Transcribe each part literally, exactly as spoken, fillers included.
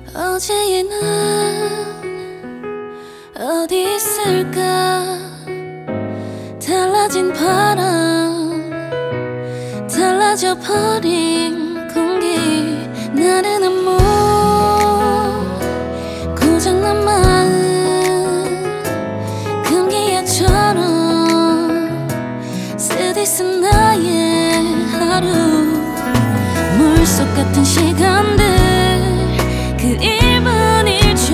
어제의 난 어디 있을까? 달라진 바람, 달라져 버린 공기, 나른한 몸, 고장난 마음, 감기약처럼 쓰디쓴 나의 하루. 물속 같은 시간들, 그 일 분 일 초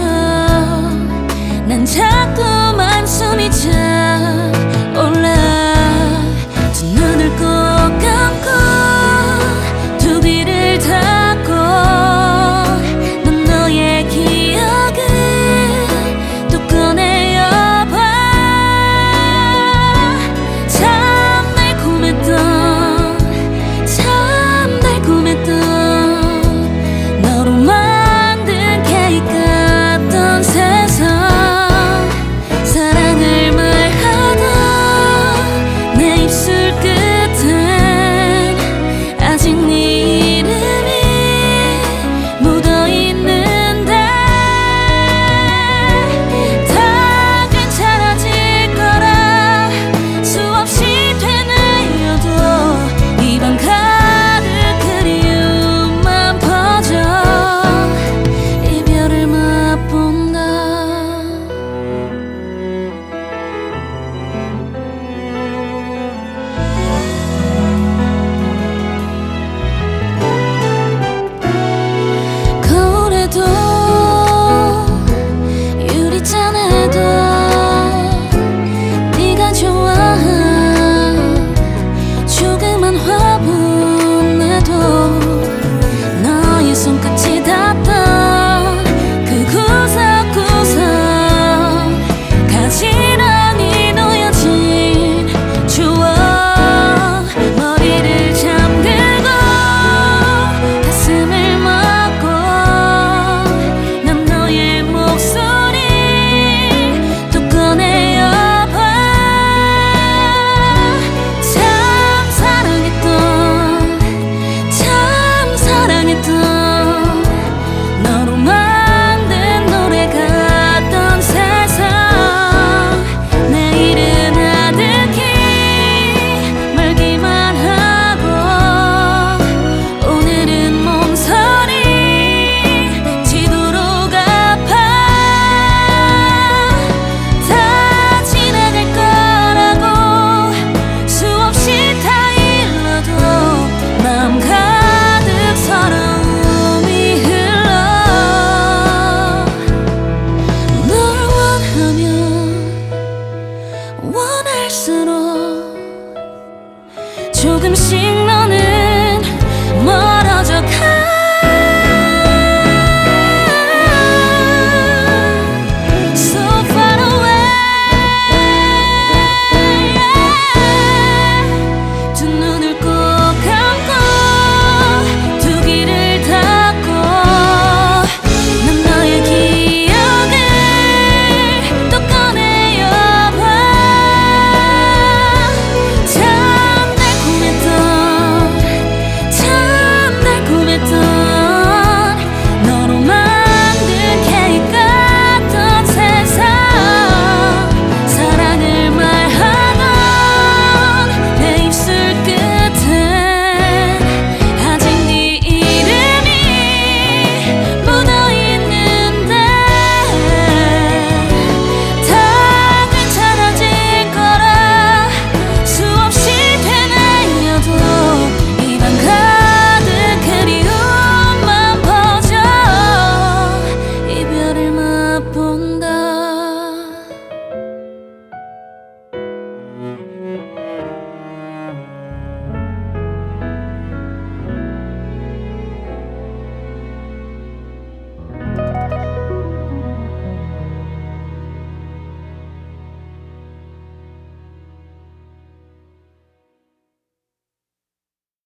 난 자꾸만 숨이 차올라. 두 눈을 꼭 감고 두 귀를 닫고 넌 너의 기억을 또 꺼내어봐. 참 달콤했던, 참 달콤했던 너로 만든 케이크 같던 새